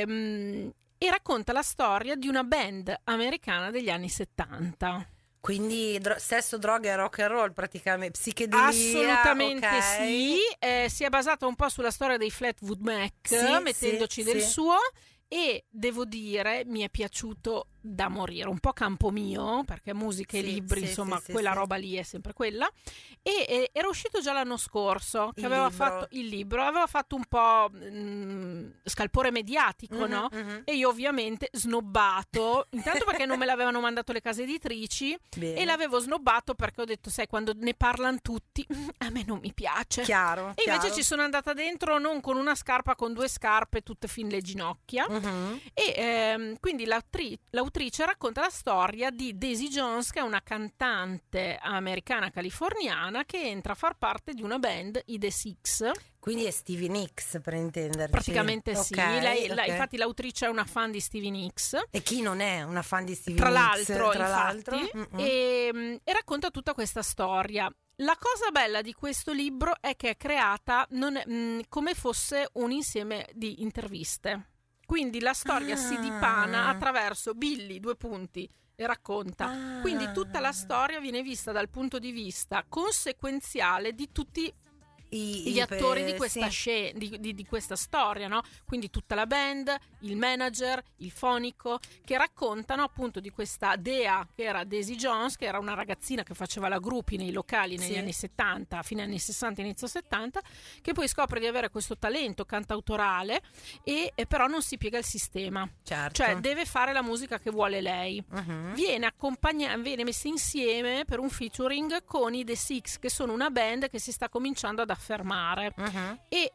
E racconta la storia di una band americana degli anni 70. Quindi sesso, droga e rock and roll praticamente, psichedelia. Assolutamente ok. sì, si è basata un po' sulla storia dei Fleetwood Mac, Sì, mettendoci sì, del sì. suo, e devo dire mi è piaciuto da morire, un po' campo mio perché musica e Sì, libri, sì, insomma sì, quella sì. roba lì è sempre quella, e era uscito già l'anno scorso che Il aveva libro. fatto il libro, aveva fatto un po' scalpore mediatico, no? Mhm. E io ovviamente snobbato, intanto perché non me l'avevano mandato le case editrici Bene. e l'avevo snobbato perché ho detto sai quando ne parlano tutti a me non mi piace. Chiaro. E invece chiaro. ci sono andata dentro non con una scarpa, con 2 scarpe tutte fin le ginocchia. Mhm. E quindi l'autrice racconta la storia di Daisy Jones, che è una cantante americana californiana che entra a far parte di una band, i The Six. Quindi è Stevie Nicks per intenderci. Praticamente sì. Ok, Lei, ok. infatti l'autrice è una fan di Stevie Nicks. E chi non è una fan di Stevie Tra Nicks? l'altro, infatti, Mhm. e racconta tutta questa storia. La cosa bella di questo libro è che è creata come fosse un insieme di interviste. Quindi la storia si dipana attraverso Billy, 2 punti, e racconta. Quindi tutta la storia viene vista dal punto di vista conseguenziale di tutti gli attori di questa di questa storia, no? Quindi tutta la band, il manager, il fonico, che raccontano appunto di questa dea che era Daisy Jones, che era una ragazzina che faceva la groupie nei locali negli anni 70, fine anni 60, inizio 70, che poi scopre di avere questo talento cantautorale e però non si piega il sistema. Certo. Cioè deve fare la musica che vuole lei. Mhm. Viene messa insieme per un featuring con i The Six, che sono una band che si sta cominciando ad affermare. Mhm. E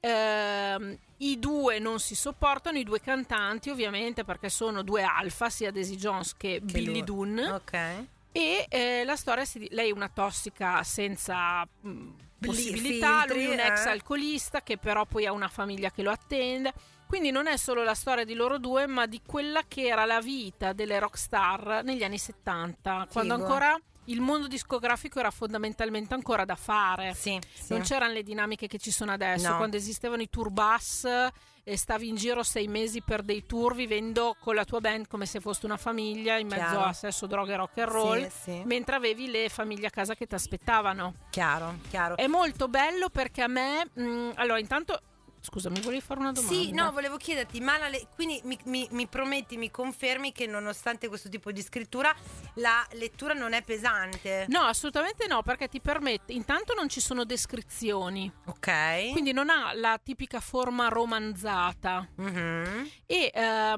i due non si sopportano, i 2 cantanti ovviamente, perché sono 2 alfa, sia Daisy Jones che Billy lui. Dunn. Ok. E la storia lei è una tossica senza possibilità, filtri, lui un ex alcolista che però poi ha una famiglia che lo attende. Quindi non è solo la storia di loro due, ma di quella che era la vita delle rockstar negli anni 70, quando ancora il mondo discografico era fondamentalmente ancora da fare. Sì. Non c'erano le dinamiche che ci sono adesso, No. quando esistevano i tour bus e stavi in giro 6 mesi per dei tour vivendo con la tua band come se fosse una famiglia in mezzo Chiaro. a sesso, droga e rock and roll, Sì. mentre avevi le famiglie a casa che ti aspettavano. Chiaro. È molto bello perché a me allora intanto scusa, mi volevi fare una domanda? Sì, no, volevo chiederti, ma quindi mi prometti, mi confermi che nonostante questo tipo di scrittura la lettura non è pesante? No, assolutamente no, perché ti permette, intanto non ci sono descrizioni, Ok. quindi non ha la tipica forma romanzata Mhm. e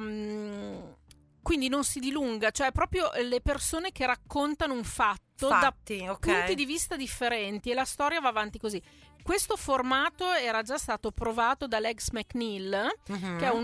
quindi non si dilunga, cioè proprio le persone che raccontano un fatto Fatti, da ok. punti di vista differenti e la storia va avanti così. Questo formato era già stato provato da Legs McNeil, Mhm. che è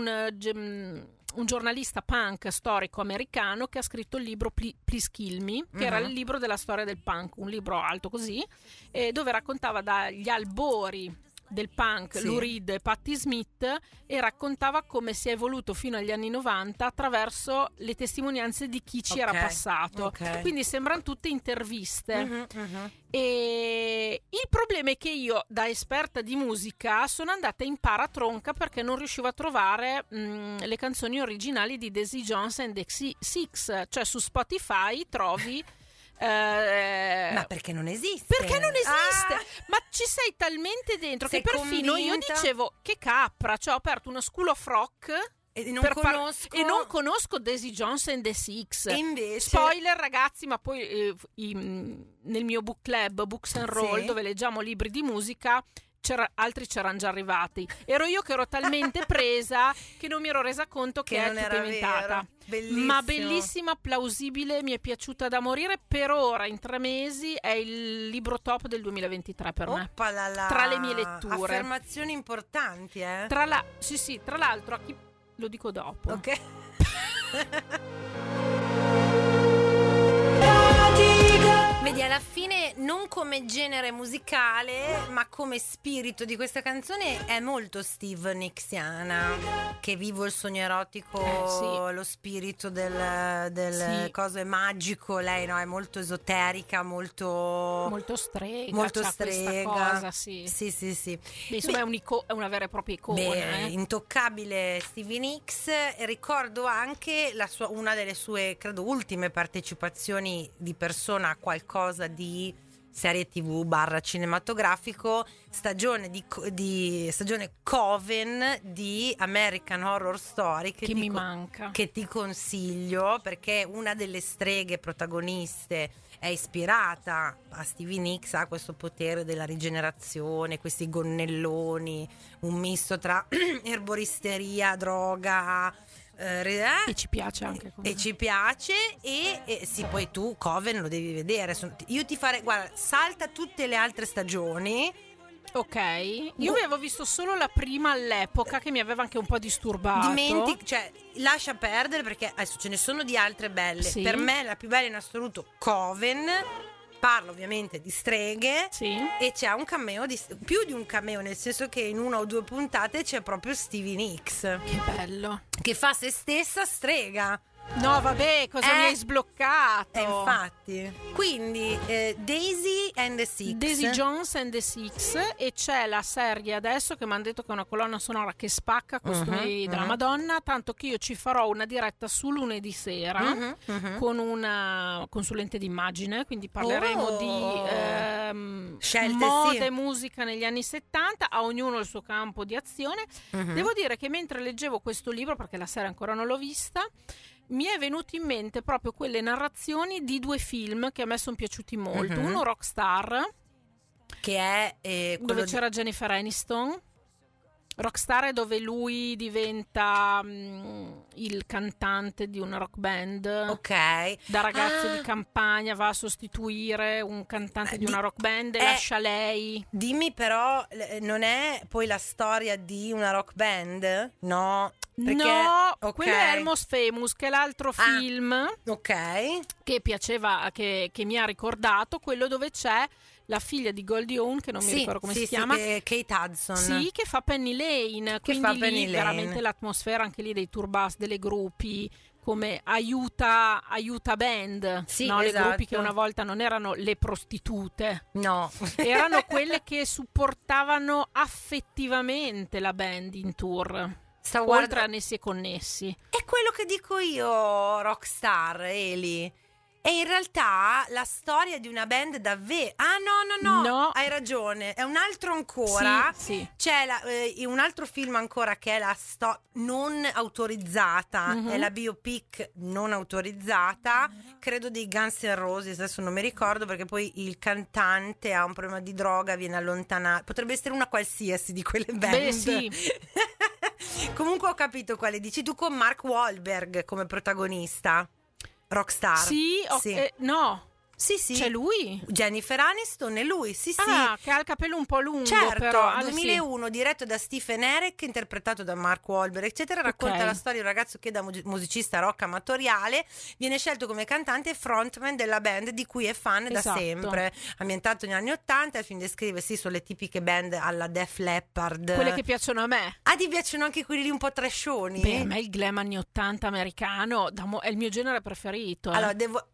un giornalista punk storico americano che ha scritto il libro Please Kill Me, che era il libro della storia del punk, un libro alto così, dove raccontava dagli albori del punk, Sì. Lou Reed e Patti Smith, e raccontava come si è evoluto fino agli anni 90 attraverso le testimonianze di chi ci era passato. Ok. Quindi sembrano tutte interviste. Mhm. E il problema è che io, da esperta di musica, sono andata in paratronca perché non riuscivo a trovare le canzoni originali di Daisy Jones and the Six. Cioè su Spotify trovi Ma perché non esiste? perché non esiste? Ah! Ma ci sei talmente dentro Sei che perfino io convinta? dicevo che capra, cioè ho aperto uno School of Rock E non per conosco. e non conosco Daisy Jones and the Six. E invece Spoiler ragazzi, ma poi nel mio book club Books and Roll, Sì. dove leggiamo libri di musica, altri c'erano già arrivati. Ero io che ero talmente presa che non mi ero resa conto che è non tutta era inventata. vero. Bellissimo. Ma bellissima, plausibile, mi è piaciuta da morire. Per ora, in 3 mesi, è il libro top del 2023 per me. Oppalala. Tra le mie letture. Affermazioni importanti, eh? Tra l'altro, a chi lo dico dopo. Ok. Vedi, alla fine non come genere musicale, ma come spirito di questa canzone è molto Steve Nicksiana. Che vivo il sogno erotico, Sì. lo spirito del Sì. coso è magico. Lei no, è molto esoterica, molto strega, molto c'ha questa strega. cosa, sì. Sì. Beh, insomma, è una vera e propria icona. Intoccabile Stevie Nicks. E ricordo anche una delle sue, credo, ultime partecipazioni di persona a qualcosa di serie TV / cinematografico, stagione Coven di American Horror Story Che mi manca. che ti consiglio, perché una delle streghe protagoniste è ispirata a Stevie Nicks, ha questo potere della rigenerazione, questi gonnelloni, un misto tra erboristeria, droga, E ci piace anche così. e ci piace. E sì, poi tu Coven lo devi vedere. Io ti farei, guarda, salta tutte le altre stagioni. Ok, io avevo visto solo la prima all'epoca, che mi aveva anche un po' disturbato. Cioè, lascia perdere, perché adesso ce ne sono di altre belle. Sì. Per me la più bella in assoluto Coven. Parlo ovviamente di streghe. Sì. E c'è un cameo più di un cameo, nel senso che in 1 o 2 puntate c'è proprio Stevie Nicks Che bello. che fa se stessa strega. No, vabbè, cosa mi hai sbloccato? Infatti. Quindi Daisy and the Six. Daisy Jones and the Six, e c'è la serie adesso che mi hanno detto che è una colonna sonora che spacca, costumi della Madonna, tanto che io ci farò una diretta su lunedì sera con una consulente d'immagine, quindi parleremo di Scelte, moda sì. e musica negli anni 70, a ognuno il suo campo di azione. Devo dire che mentre leggevo questo libro, perché la serie ancora non l'ho vista, mi è venuto in mente proprio quelle narrazioni di 2 film che a me sono piaciuti molto. Uno, Rockstar, che è dove c'era Jennifer Aniston. Rockstar è dove lui diventa il cantante di una rock band. Ok. Da ragazzo di campagna va a sostituire un cantante di una rock band e lascia lei. Dimmi però, non è poi la storia di una rock band? No. Perché, no, ok. quello è Almost Famous, che è l'altro film Ok. che piaceva, che mi ha ricordato, quello dove c'è la figlia di Goldie Hawn, che non mi ricordo come si chiama. Kate Hudson. Sì, che fa Penny Lane. Che Quindi fa lì Penny Lane. veramente l'atmosfera anche lì dei tour bus, delle gruppi, come aiuta band. Sì, no? esatto. Le gruppi che una volta non erano le prostitute, No. erano quelle che supportavano affettivamente la band in tour. Oltre a nessi e connessi. È quello che dico io, Rockstar, Eli. E in realtà la storia di una band davvero... Ah no, hai ragione. È un altro ancora. Sì. C'è un altro film ancora che è la non autorizzata. È la biopic non autorizzata. Credo dei Guns N' Roses, adesso non mi ricordo, perché poi il cantante ha un problema di droga, viene allontanato. Potrebbe essere una qualsiasi di quelle band. Beh, sì. Comunque ho capito quale dici tu, con Mark Wahlberg come protagonista. Rockstar. Sì, sì. No. Sì, sì. C'è lui? Jennifer Aniston e lui, sì, sì. Ah, che ha il capello un po' lungo, certo, però. 2001, diretto da Stephen Herek, interpretato da Mark Wahlberg, eccetera. Racconta la storia di un ragazzo che da musicista rock amatoriale viene scelto come cantante e frontman della band di cui è fan da sempre. Ambientato negli anni 80, il film descrive sono le tipiche band alla Def Leppard. Quelle che piacciono a me. Ah, ti piacciono anche quelli lì un po' trashoni? Beh, a me il glam anni 80 americano è il mio genere preferito. Allora,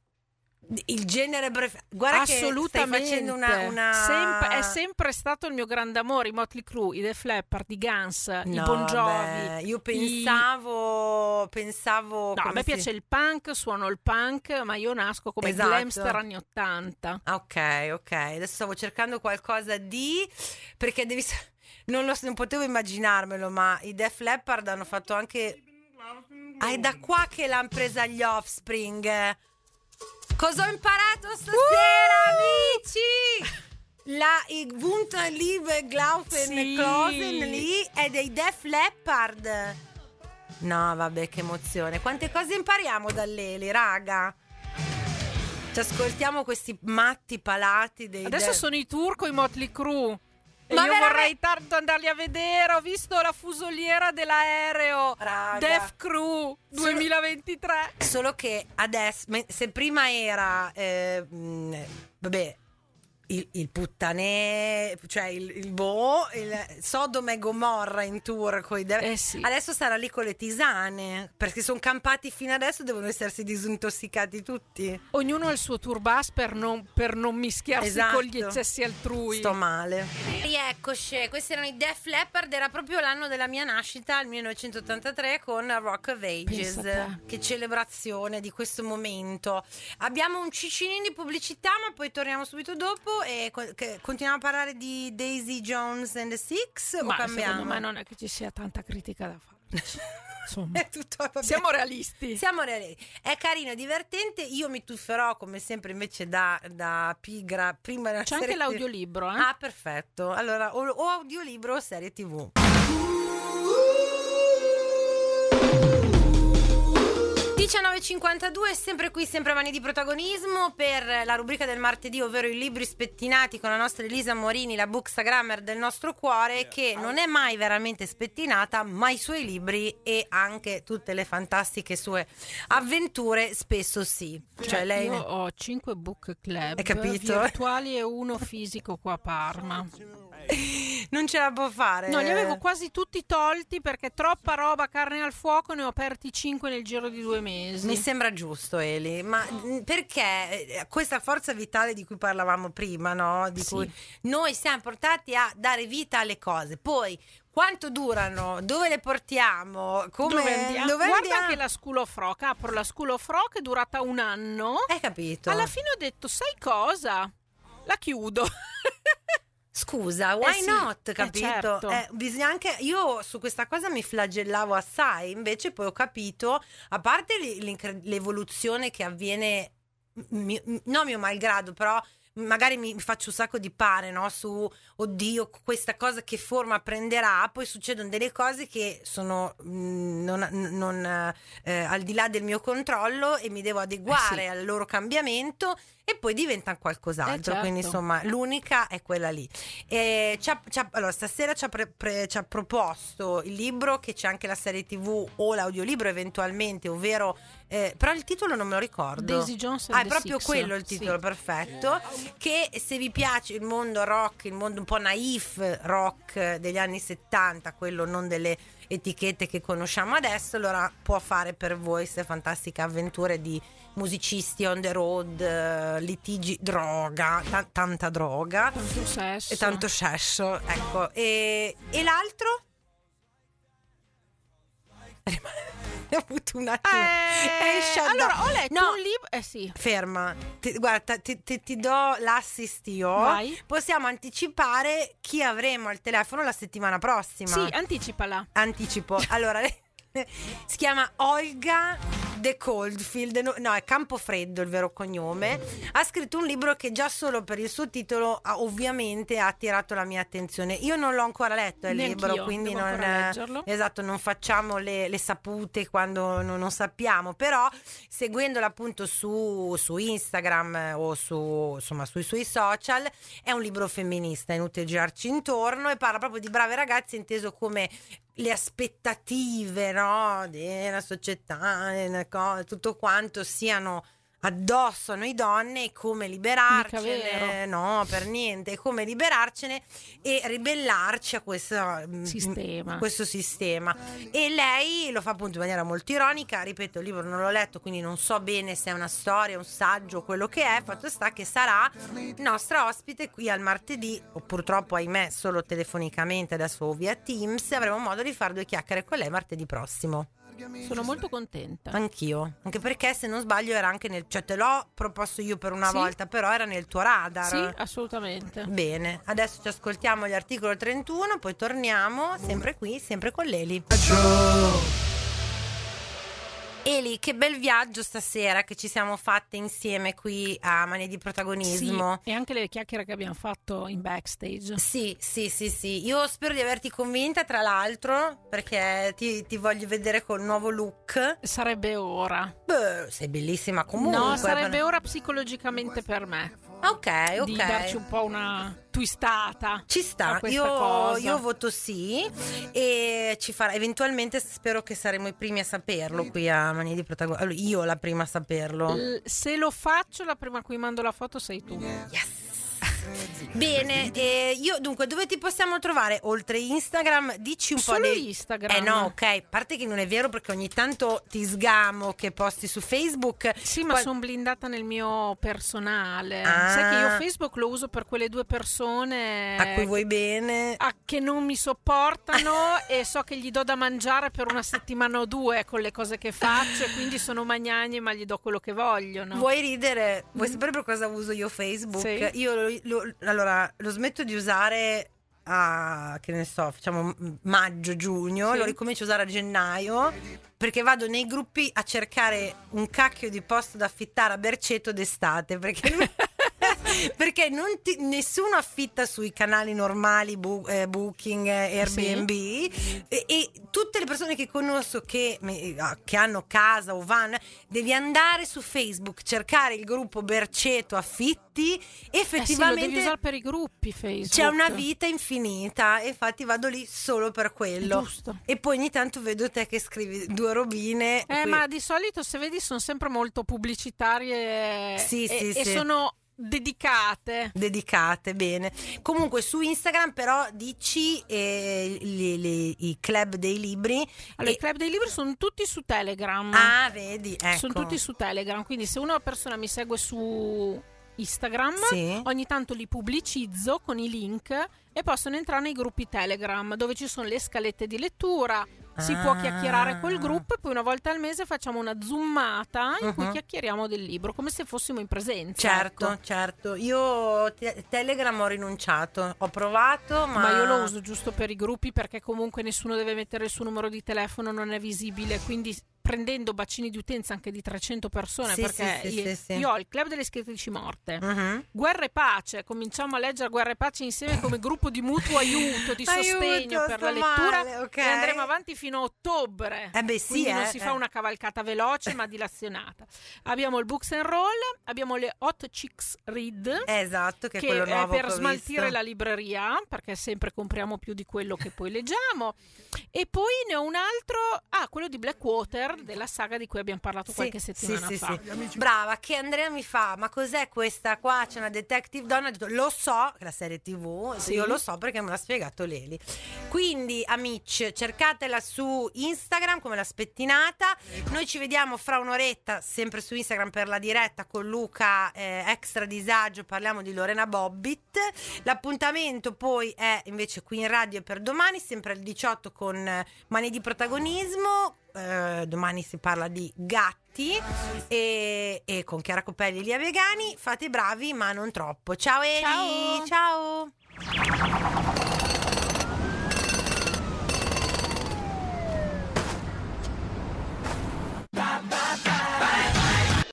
il genere guarda assolutamente, che stai facendo una... è sempre stato il mio grande amore, i Motley Crue, i Def Leppard, i Guns, i Bon Jovi. Io pensavo no, a me piace il punk, suono il punk, ma io nasco come glamster anni 80. Ok, adesso stavo cercando qualcosa perché non potevo immaginarmelo, ma i Def Leppard hanno fatto anche... è da qua che l'hanno presa gli Offspring. Cosa ho imparato stasera, amici? I Wundt Liebe Glauben Closen lì è dei Def Leppard. No, vabbè, che emozione. Quante cose impariamo da Leli, raga. Ci ascoltiamo questi matti palati dei Adesso sono i turco, i Motley Crue. E ma io vorrei tanto andarli a vedere. Ho visto la fusoliera dell'aereo. Raga. Def Crew 2023. Solo che adesso, se prima era vabbè, il puttanè, cioè il Sodoma e Gomorra in tour sì. Adesso sarà lì con le tisane, perché sono campati fino adesso, devono essersi disintossicati tutti. Ognuno ha il suo tour bus per non mischiarsi con gli eccessi altrui. Sto male. Rieccoci, questi erano i Def Leppard, era proprio l'anno della mia nascita, il 1983, con Rock of Ages. Che celebrazione di questo momento. Abbiamo un cicinin di pubblicità, ma poi torniamo subito dopo e continuiamo a parlare di Daisy Jones and the Six, o cambiamo? Secondo me non è che ci sia tanta critica da fare. Insomma, è tutto, siamo realisti. È carino, è divertente. Io mi tufferò come sempre invece da pigra prima della serie. C'è anche l'audiolibro, eh? Ah, perfetto. Allora o audiolibro o serie TV. 19:52, sempre qui, sempre Mani di Protagonismo, per la rubrica del martedì, ovvero i libri spettinati, con la nostra Elisa Morini, la bookstagrammer del nostro cuore, che non è mai veramente spettinata, ma i suoi libri e anche tutte le fantastiche sue avventure spesso sì. Cioè lei... Io ho 5 book club, hai capito? Virtuali e uno fisico qua a Parma. Non ce la può fare. No, li avevo quasi tutti tolti perché troppa roba, carne al fuoco, ne ho aperti 5 nel giro di 2 mesi. Mi sembra giusto, Eli, ma perché questa forza vitale di cui parlavamo prima, no? Di cui noi siamo portati a dare vita alle cose. Poi quanto durano? Dove le portiamo? Dove andiamo? Guarda che la School of Rock, apro la School of Rock, è durata 1 anno. Hai capito? Alla fine ho detto, sai cosa? La chiudo. Scusa, why not? Capito? Certo. Bisogna anche. Io su questa cosa mi flagellavo assai, invece poi ho capito, a parte l'evoluzione che avviene, non mio malgrado, però magari mi faccio un sacco di pare, no? Su oddio, questa cosa che forma prenderà, poi succedono delle cose che sono al di là del mio controllo e mi devo adeguare al loro cambiamento e poi diventano qualcos'altro. Certo. Quindi insomma l'unica è quella lì. Allora stasera ci ha proposto il libro, che c'è anche la serie TV o l'audiolibro eventualmente, ovvero però il titolo non me lo ricordo. Daisy Jones and è proprio Six. quello il titolo, perfetto. Che se vi piace il mondo rock, il mondo un po' naif rock degli anni 70, quello non delle etichette che conosciamo adesso, allora può fare per voi queste fantastiche avventure di musicisti on the road, litigi, droga, tanta droga, tanto sesso. E tanto sesso, ecco. E l'altro? Ho avuto un attimo. Allora ho letto un libro. Sì. Ferma. Guarda, ti do l'assist io. Vai. Possiamo anticipare chi avremo al telefono la settimana prossima. Sì, anticipala. Anticipo. Allora, si chiama Olga De Coldfield, no, è Campofreddo il vero cognome, ha scritto un libro che già solo per il suo titolo ovviamente ha attirato la mia attenzione. Io non l'ho ancora letto il libro, quindi esatto, non facciamo le sapute quando non sappiamo, però seguendolo appunto su Instagram o sui suoi social, è un libro femminista, è inutile girarci intorno, e parla proprio di brave ragazze inteso come le aspettative, no, della società, tutto quanto siano addosso a noi donne, e come liberarcene, no, per niente, e come liberarcene e ribellarci a questo sistema. E lei lo fa appunto in maniera molto ironica. Ripeto, il libro non l'ho letto, quindi non so bene se è una storia, un saggio, quello che è. Fatto sta che sarà nostra ospite qui al martedì, o purtroppo ahimè solo telefonicamente adesso via Teams. Avremo modo di fare 2 chiacchiere con lei martedì prossimo. Sono molto contenta. Anch'io, anche perché se non sbaglio era anche cioè te l'ho proposto io per una volta, però era nel tuo radar. Sì, assolutamente. Bene, adesso ci ascoltiamo gli articoli 31, poi torniamo sempre qui, sempre con Leli. Eli, che bel viaggio stasera che ci siamo fatte insieme qui a Manie di Protagonismo. Sì, e anche le chiacchiere che abbiamo fatto in backstage. Sì. Io spero di averti convinta, tra l'altro, perché ti voglio vedere col nuovo look. Sarebbe ora. Beh, sei bellissima comunque. No, sarebbe ora psicologicamente per me. Ok. Di darci un po' una twistata. Ci sta, io voto sì, e ci farà, eventualmente spero che saremo i primi a saperlo qui a Manie di Protagonismo. Allora, io la prima a saperlo. Se lo faccio, la prima a cui mando la foto sei tu. Yes. Bene, io dunque dove ti possiamo trovare oltre Instagram? Dici un Solo po' Instagram. No, ok, a parte che non è vero, perché ogni tanto ti sgamo che posti su Facebook. Sì, ma sono blindata nel mio personale. Sai che io Facebook lo uso per quelle 2 persone a cui vuoi bene, che non mi sopportano e so che gli do da mangiare per una settimana o 2 con le cose che faccio, e quindi sono magnani, ma gli do quello che vogliono. Vuoi ridere? Vuoi sapere per cosa uso io Facebook? Sì. Io allora lo smetto di usare che ne so, facciamo maggio-giugno, sì. Lo ricomincio a usare a gennaio, perché vado nei gruppi a cercare un cacchio di posto da affittare a Berceto d'estate, perché nessuno affitta sui canali normali, Booking, Airbnb, sì. e tutte le persone che conosco che hanno casa o van, devi andare su Facebook, cercare il gruppo Berceto Affitti, effettivamente sì, lo devi usare per i gruppi Facebook. C'è una vita infinita, e infatti vado lì solo per quello. Giusto. E poi ogni tanto vedo te che scrivi 2 robine. Ma di solito, se vedi, sono sempre molto pubblicitarie. Sì. Sono dedicate, bene. Comunque su Instagram però dici i club dei libri. Allora, i club dei libri sono tutti su Telegram. Ah, vedi, ecco. Sono tutti su Telegram, quindi se una persona mi segue su Instagram, sì, ogni tanto li pubblicizzo con i link e possono entrare nei gruppi Telegram, dove ci sono le scalette di lettura. Si può chiacchierare col gruppo, e poi una volta al mese facciamo una zoomata in cui chiacchieriamo del libro, come se fossimo in presenza. Certo. Io Telegram ho rinunciato, ho provato, ma io lo uso giusto per i gruppi, perché comunque nessuno deve mettere il suo numero di telefono, non è visibile, quindi prendendo bacini di utenza anche di 300 persone, perché io ho il club delle scrittrici morte, Guerra e Pace, cominciamo a leggere Guerra e Pace insieme come gruppo di mutuo aiuto, di sostegno per la lettura, okay. E andremo avanti fino a ottobre, quindi non si fa una cavalcata veloce ma dilazionata. Abbiamo il Books and Roll, abbiamo le Hot Chicks Read, esatto, che è quello nuovo per smaltire la libreria, perché sempre compriamo più di quello che poi leggiamo. E poi ne ho un altro, quello di Blackwater, della saga di cui abbiamo parlato qualche settimana fa. Sì. Brava, che Andrea mi fa: ma cos'è questa qua? C'è una detective donna. Ho detto, lo so, la serie TV, io lo so perché me l'ha spiegato Leli. Quindi amici, cercatela su Instagram come La Spettinata. Noi ci vediamo fra un'oretta sempre su Instagram per la diretta con Luca, Extra Disagio, parliamo di Lorena Bobbitt. L'appuntamento poi è invece qui in radio per domani, sempre alle 18 con Manie di Protagonismo. Domani si parla di gatti e con Chiara Copelli e Lia Vegani. Fate i bravi ma non troppo. Ciao Eli. Ciao.